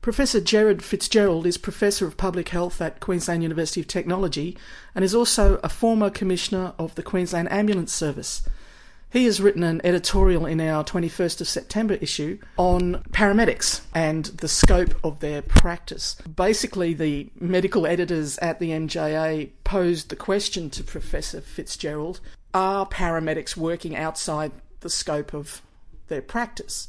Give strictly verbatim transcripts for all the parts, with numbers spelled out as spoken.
Professor Gerard Fitzgerald is Professor of Public Health at Queensland University of Technology and is also a former Commissioner of the Queensland Ambulance Service. He has written an editorial in our twenty-first of September issue on paramedics and the scope of their practice. Basically, the medical editors at the M J A posed the question to Professor Fitzgerald, are paramedics working outside the scope of their practice?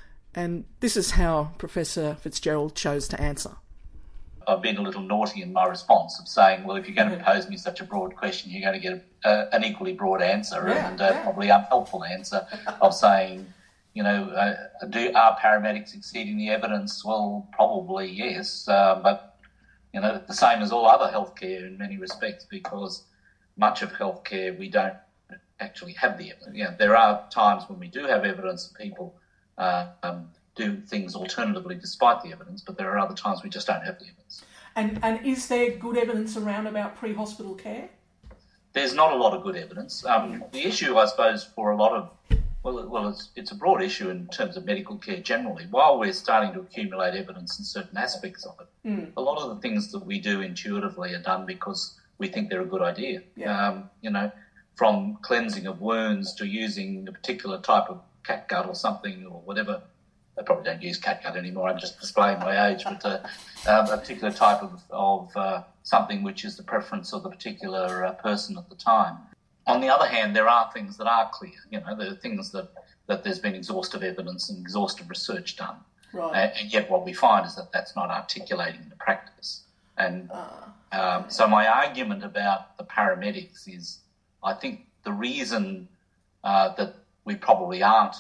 And this is how Professor Fitzgerald chose to answer. I've been a little naughty in my response of saying, well, if you're going to pose me such a broad question, you're going to get a, uh, an equally broad answer yeah, and uh, yeah. probably unhelpful answer of saying, you know, uh, do are paramedics exceeding the evidence? Well, probably yes, uh, but, you know, the same as all other healthcare in many respects, because much of healthcare we don't actually have the evidence. You know, there are times when we do have evidence that people uh, um, do things alternatively despite the evidence, but there are other times we just don't have the evidence. And and is there good evidence around about pre-hospital care? There's not a lot of good evidence. Um, the issue, I suppose, for a lot of, well, well, it's, it's a broad issue in terms of medical care generally. While we're starting to accumulate evidence in certain aspects of it, mm. a lot of the things that we do intuitively are done because we think they're a good idea. Yeah. Um, you know, from cleansing of wounds to using a particular type of catgut or something or whatever. They probably don't use catgut anymore. I'm just displaying my age, but uh, um, a particular type of, of uh, something which is the preference of the particular uh, person at the time. On the other hand, there are things that are clear. You know, there are things that, that there's been exhaustive evidence and exhaustive research done. Right. And, and yet what we find is that that's not articulating the practice. And uh, um, so my argument about the paramedics is I think the reason uh, that we probably aren't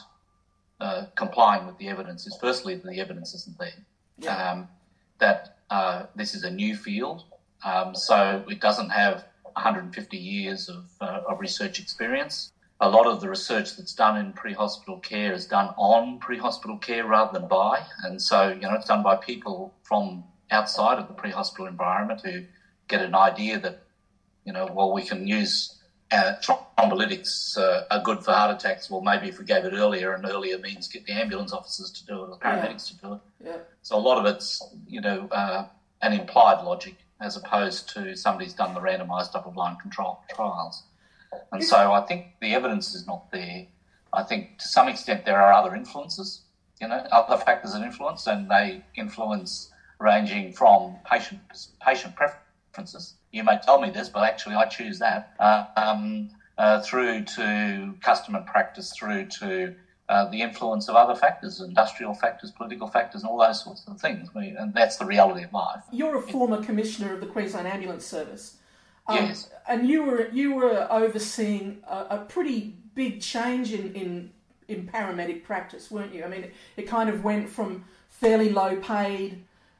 Uh, complying with the evidence is firstly that the evidence isn't there. Yeah. Um, that uh, this is a new field, um, so it doesn't have one hundred fifty years of, uh, of research experience. A lot of the research that's done in pre-hospital care is done on pre-hospital care rather than by, and so you know it's done by people from outside of the pre-hospital environment who get an idea that you know well we can use. Uh, thrombolytics uh, are good for heart attacks. Well, maybe if we gave it earlier, and earlier means get the ambulance officers to do it or the paramedics yeah. to do it. Yeah. So a lot of it's, you know, uh, an implied logic as opposed to somebody's done the randomised double-blind control trials. And so I think the evidence is not there. I think to some extent there are other influences, you know, other factors that influence, and they influence ranging from patient patient preferences. You may tell me this, but actually I choose that, uh, um, uh, through to customer practice, through to uh, the influence of other factors, industrial factors, political factors, and all those sorts of things. And that's the reality of life. You're a former commissioner of the Queensland Ambulance Service. Um, yes. And you were you were overseeing a, a pretty big change in, in, in paramedic practice, weren't you? I mean, it, it kind of went from fairly low paid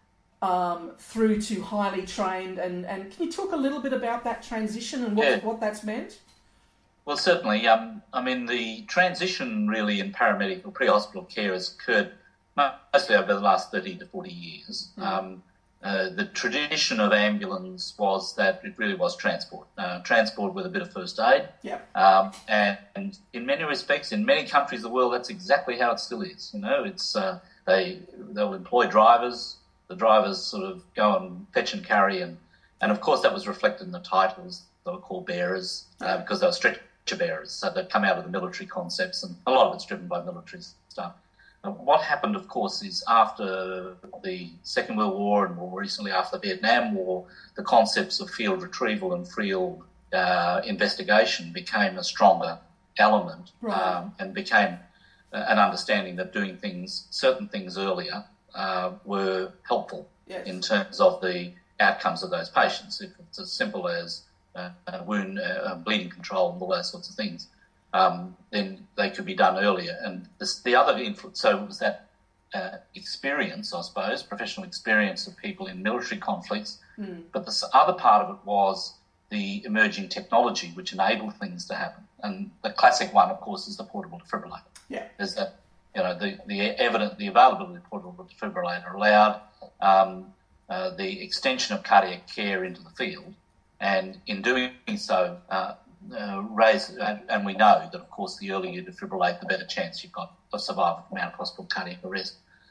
Um, through to highly trained, and, and can you talk a little bit about that transition and what, yeah. what that's meant? Well, certainly. Um, I mean, the transition really in paramedic or pre-hospital care has occurred mostly over the last thirty to forty years. Mm. Um, uh, the tradition of ambulance was that it really was transport, uh, transport with a bit of first aid. Yep. Um, and, and in many respects, in many countries of the world, that's exactly how it still is. You know, it's uh, they they'll employ drivers. The drivers sort of go and fetch and carry, and, and of course that was reflected in the titles. They were called bearers uh, because they were stretcher bearers, so they'd come out of the military concepts, and a lot of it's driven by military stuff. Now, what happened, of course, is after the Second World War and more recently after the Vietnam War, the concepts of field retrieval and field uh, investigation became a stronger element, right. um, and became an understanding that doing things, certain things earlier, Uh, were helpful yes. in terms of the outcomes of those patients. If it's as simple as uh, wound uh, bleeding control and all those sorts of things, um, then they could be done earlier. And this, the other influence, so it was that uh, experience, I suppose, professional experience of people in military conflicts. Mm. But the other part of it was the emerging technology which enabled things to happen. And the classic one, of course, is the portable defibrillator. Yeah, is that. You know, the, the evident, the availability of portable defibrillator allowed um, uh, the extension of cardiac care into the field, and in doing so, uh, uh, raise, and, and we know that, of course, the earlier you defibrillate, the better chance you've got of survival from out of hospital cardiac arrest.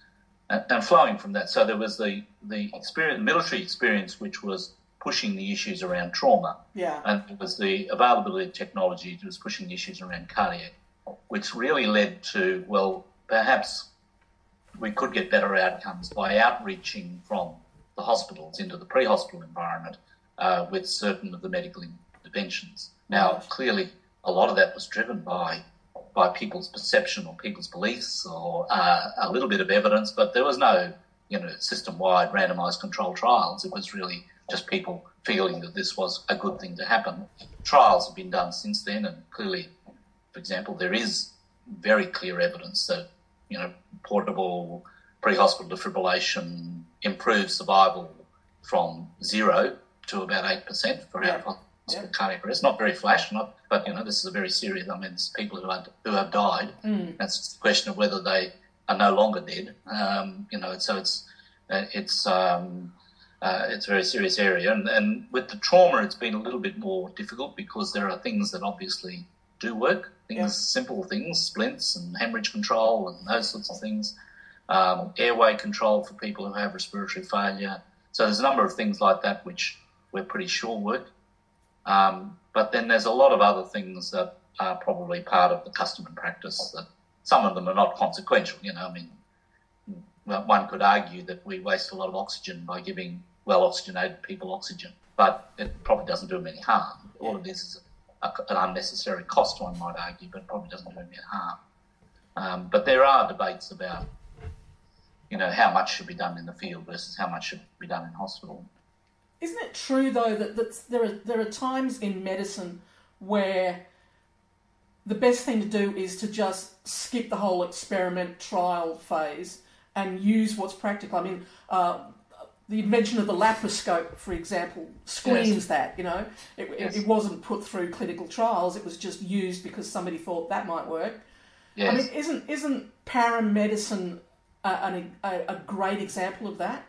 And, and flowing from that, so there was the, the experience, military experience, which was pushing the issues around trauma. Yeah. And it was the availability of technology that was pushing the issues around cardiac, which really led to, well, perhaps we could get better outcomes by outreaching from the hospitals into the pre-hospital environment uh, with certain of the medical interventions. Now, Right. clearly, a lot of that was driven by by people's perception or people's beliefs or uh, a little bit of evidence, but there was no, you know, system-wide randomised controlled trials. It was really just people feeling that this was a good thing to happen. Trials have been done since then, and clearly, for example, there is very clear evidence that, you know, portable pre-hospital defibrillation improves survival from zero to about eight percent for Yeah. out-of-hospital Yeah. cardiac arrest. Not very flash, not, but, you know, this is a very serious, I mean, it's people who, are, who have died. Mm. That's the question of whether they are no longer dead. Um, you know, so it's, uh, it's, um, uh, it's a very serious area. And, and with the trauma, it's been a little bit more difficult because there are things that obviously do work, things, Yeah. simple things, splints and hemorrhage control and those sorts of things, um, airway control for people who have respiratory failure. So there's a number of things like that which we're pretty sure work. Um, but then there's a lot of other things that are probably part of the custom and practice. That some of them are not consequential. You know, I mean, well, one could argue that we waste a lot of oxygen by giving well-oxygenated people oxygen, but it probably doesn't do them any harm. All of this is a, an unnecessary cost, one might argue, but it probably doesn't do them any harm. Um, but there are debates about, you know, how much should be done in the field versus how much should be done in hospital. Isn't it true, though, that, that there are there are times in medicine where the best thing to do is to just skip the whole experiment trial phase and use what's practical? I mean, uh, the invention of the laparoscope, for example, screams Yes. that, you know. It, Yes. it, it wasn't put through clinical trials, it was just used because somebody thought that might work. Yes. I mean, isn't isn't paramedicine a, an, a, a great example of that?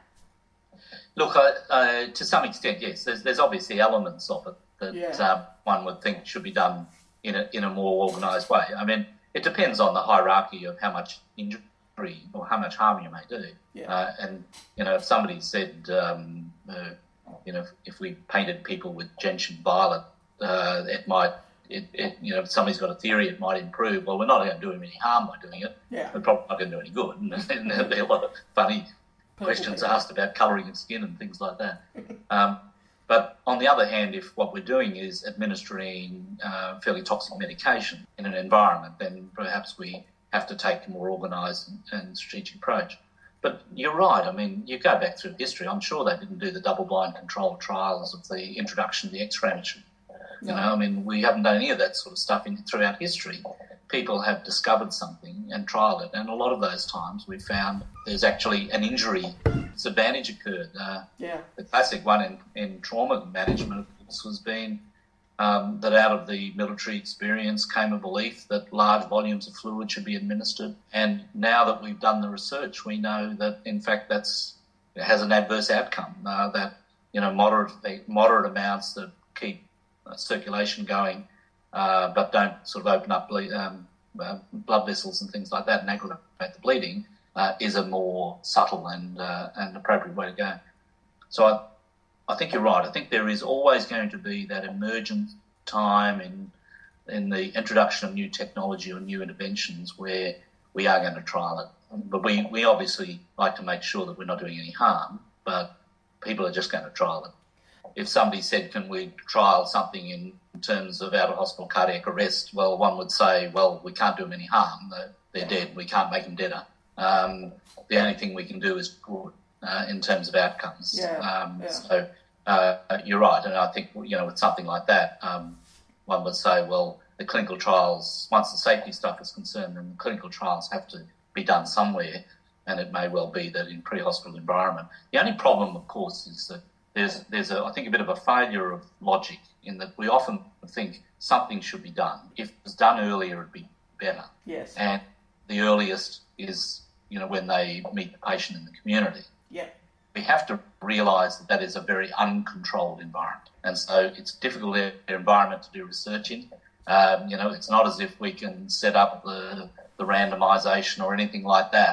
Look, uh, uh, to some extent, yes. There's, there's obviously elements of it that Yeah. um, one would think should be done in a in a more organised way. I mean, it depends on the hierarchy of how much injury or how much harm you may do. Yeah. Uh, and you know, if somebody said, um, uh, you know, if, if we painted people with gentian violet, uh, it might. It, it, you know, if somebody's got a theory, it might improve. Well, we're not going to do them any harm by doing it. Yeah. We're probably not going to do any good. And there'll be a lot of funny questions asked about colouring of skin and things like that. Um, but on the other hand, if what we're doing is administering uh, fairly toxic medication in an environment, then perhaps we have to take a more organised and, and strategic approach. But you're right. I mean, you go back through history. I'm sure they didn't do the double-blind controlled trials of the introduction of the X-ray machine. You No. know, I mean, we haven't done any of that sort of stuff in, throughout history. People have discovered something and trialled it, and a lot of those times we found there's actually an injury disadvantage occurred. Uh, Yeah. the classic one in, in trauma management, of course, has been um, that out of the military experience came a belief that large volumes of fluid should be administered. And now that we've done the research, we know that, in fact, that's it has an adverse outcome, uh, that, you know, moderate, moderate amounts that keep uh, circulation going uh, but don't sort of open up ble- um, uh, blood vessels and things like that and aggravate the bleeding uh, is a more subtle and uh, and appropriate way to go. So I, I think you're right. I think there is always going to be that emergent time in in the introduction of new technology or new interventions where we are going to trial it. But we, we obviously like to make sure that we're not doing any harm, but people are just going to trial it. If somebody said, can we trial something in terms of out-of-hospital cardiac arrest, well, one would say, well, we can't do them any harm. They're, they're dead. We can't make them deader. Um, the only thing we can do is good uh, in terms of outcomes. Yeah, um, yeah. So uh, you're right. And I think, you know, with something like that, um, one would say, well, the clinical trials, once the safety stuff is concerned, then the clinical trials have to be done somewhere, and it may well be that in pre-hospital environment. The only problem, of course, is that there's, there's a, I think, a bit of a failure of logic in that we often think something should be done. If it was done earlier, it'd be better. Yes. And the earliest is, you know, when they meet the patient in the community. Yeah. We have to realise that that is a very uncontrolled environment. And so it's a difficult environment to do research in. Um, you know, it's not as if we can set up the, the randomisation or anything like that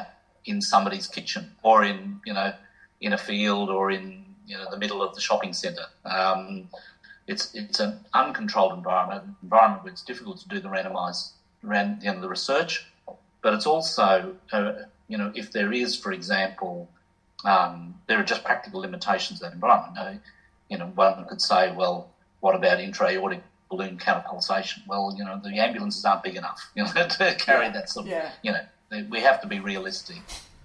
in somebody's kitchen or in, you know, in a field or in, you know, the middle of the shopping centre. Um, it's it's an uncontrolled environment, environment where it's difficult to do the randomised, ran, you know, the research, but it's also, uh, you know, if there is, for example, um, there are just practical limitations to that environment. Uh, you know, one could say, well, what about intra-aortic balloon counterpulsation? Well, you know, the ambulances aren't big enough, you know, to carry yeah. that sort of, yeah. you know, we have to be realistic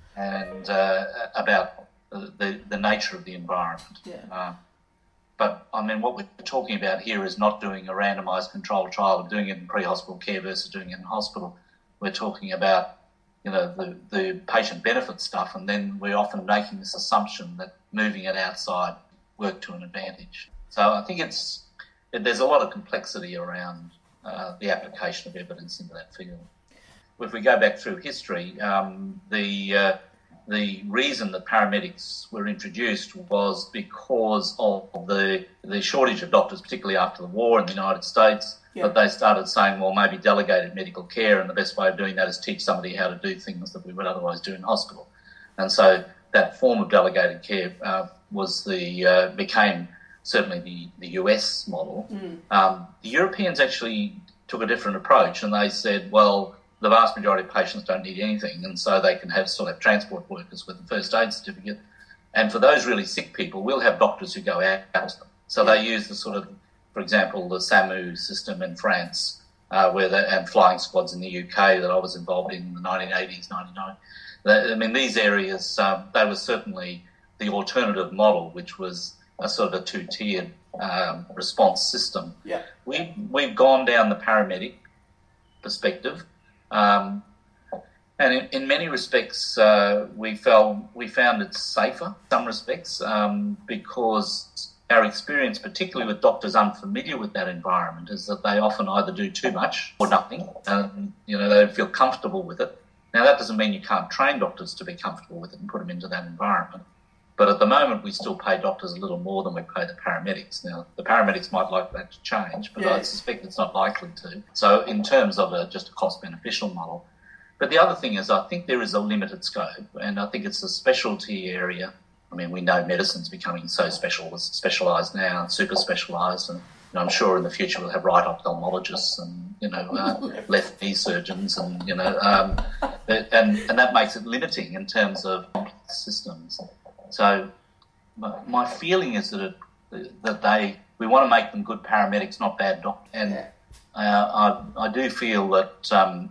and uh, about the, the nature of the environment. Yeah. Uh, but, I mean, what we're talking about here is not doing a randomised controlled trial of doing it in pre-hospital care versus doing it in hospital. We're talking about, you know, the, the patient benefit stuff, and then we're often making this assumption that moving it outside worked to an advantage. So I think it's there's a lot of complexity around uh, the application of evidence into that field. If we go back through history, um, the uh, the reason that paramedics were introduced was because of the the shortage of doctors, particularly after the war in the United States. Yeah. That they started saying, well, maybe delegated medical care, and the best way of doing that is teach somebody how to do things that we would otherwise do in hospital. And so that form of delegated care uh, was the uh, became certainly the, the U S model. Mm. Um, the Europeans actually took a different approach, and they said, well, the vast majority of patients don't need anything, and so they can have still have transport workers with a first aid certificate. And for those really sick people, we'll have doctors who go out to them. So Yeah. they use the sort of, for example, the SAMU system in France, uh, where they, and flying squads in the U K that I was involved in in the nineteen eighties, ninety-nine. I mean, these areas, um, they were certainly the alternative model, which was a sort of a two-tiered um, response system. Yeah. We, we've gone down the paramedic perspective, um, and in, in many respects, uh, we felt we found it safer in some respects um, because our experience, particularly with doctors unfamiliar with that environment, is that they often either do too much or nothing, and you know they don't feel comfortable with it. Now, that doesn't mean you can't train doctors to be comfortable with it and put them into that environment. But at the moment, we still pay doctors a little more than we pay the paramedics. Now, the paramedics might like that to change, but Yeah. I suspect it's not likely to. So in terms of a, just a cost-beneficial model. But the other thing is I think there is a limited scope, and I think it's a specialty area. I mean, we know medicine's becoming so special, specialised now, super specialised, and you know, I'm sure in the future we'll have right ophthalmologists and, you know, uh, left knee surgeons and, you know, um, and, and that makes it limiting in terms of systems. So my, my feeling is that it, that they we want to make them good paramedics, not bad doctors. And Yeah. uh, I, I do feel that, um,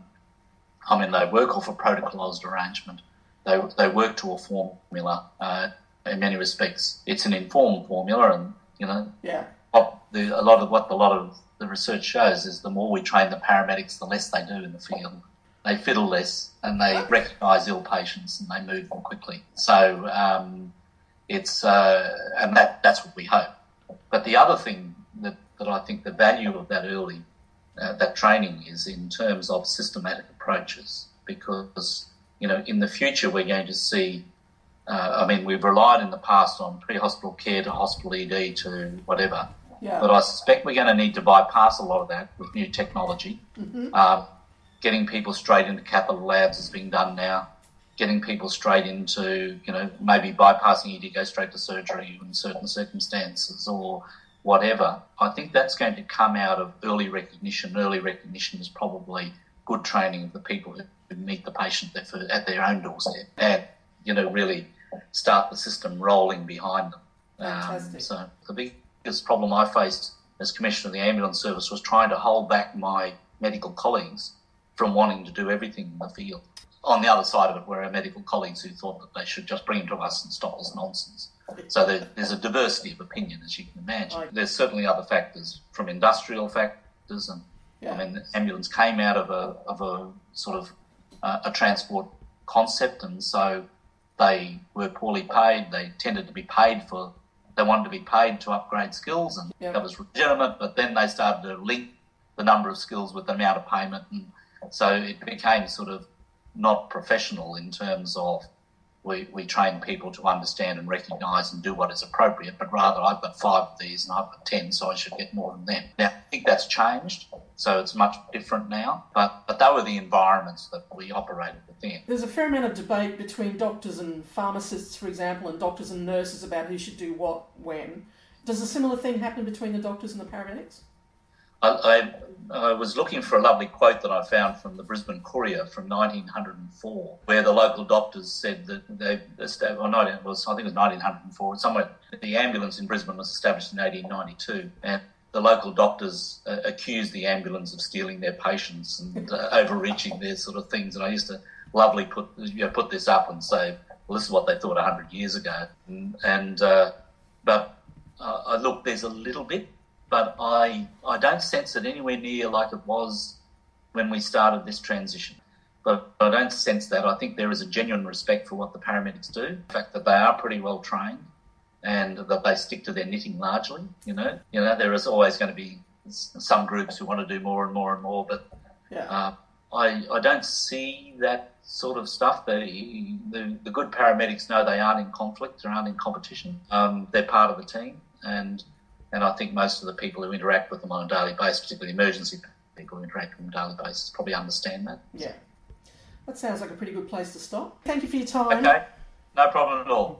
I mean, they work off a protocolised arrangement. They they work to a formula. Uh, in many respects, it's an informed formula, and you know, Yeah. what the, a lot of what a lot of the research shows is the more we train the paramedics, the less they do in the field. They fiddle less, and they recognise ill patients, and they move more quickly. So um, it's uh, and that that's what we hope. But the other thing that, that I think the value of that early uh, that training is in terms of systematic approaches, because you know in the future we're going to see. Uh, I mean, we've relied in the past on pre-hospital care to hospital E D to whatever, Yeah. but I suspect we're going to need to bypass a lot of that with new technology. Mm-hmm. Um, getting people straight into capital labs is being done now. Getting people straight into, you know, maybe bypassing E D, go straight to surgery in certain circumstances or whatever. I think that's going to come out of early recognition. Early recognition is probably good training of the people who meet the patient at their own doorstep and, you know, really start the system rolling behind them. Fantastic. Um, so the biggest problem I faced as Commissioner of the Ambulance Service was trying to hold back my medical colleagues from wanting to do everything in the field. On the other side of it were our medical colleagues who thought that they should just bring them to us and stop this nonsense. So there, there's a diversity of opinion, as you can imagine. Right. There's certainly other factors, from industrial factors, and Yeah. I mean, the ambulance came out of a of a sort of uh, a transport concept, and so they were poorly paid. They tended to be paid for. They wanted to be paid to upgrade skills, and Yeah. that was legitimate. But then they started to link the number of skills with the amount of payment, and so it became sort of not professional in terms of we, we train people to understand and recognise and do what is appropriate, but rather I've got five of these and I've got ten, so I should get more than them. Now, I think that's changed, so it's much different now, but, but they were the environments that we operated within. There's a fair amount of debate between doctors and pharmacists, for example, and doctors and nurses about who should do what, when. Does a similar thing happen between the doctors and the paramedics? I, I, I was looking for a lovely quote that I found from the Brisbane Courier from nineteen oh four, where the local doctors said that they established, or not, it was, I think it was nineteen oh four, somewhere, the ambulance in Brisbane was established in eighteen ninety-two, and the local doctors uh, accused the ambulance of stealing their patients and uh, overreaching their sort of things. And I used to lovely put you know, put this up and say, well, this is what they thought one hundred years ago. And, and uh, but uh, look, there's a little bit, but I I don't sense it anywhere near like it was when we started this transition. But I don't sense that. I think there is a genuine respect for what the paramedics do, the fact that they are pretty well trained and that they stick to their knitting largely, you know. You know, there is always going to be some groups who want to do more and more and more, but yeah. uh, I I don't see that sort of stuff. The, the, the good paramedics know they aren't in conflict, they aren't in competition. Um, they're part of the team, and and I think most of the people who interact with them on a daily basis, particularly emergency people who interact with them on a daily basis, probably understand that. Yeah. That sounds like a pretty good place to stop. Thank you for your time. Okay, no problem at all.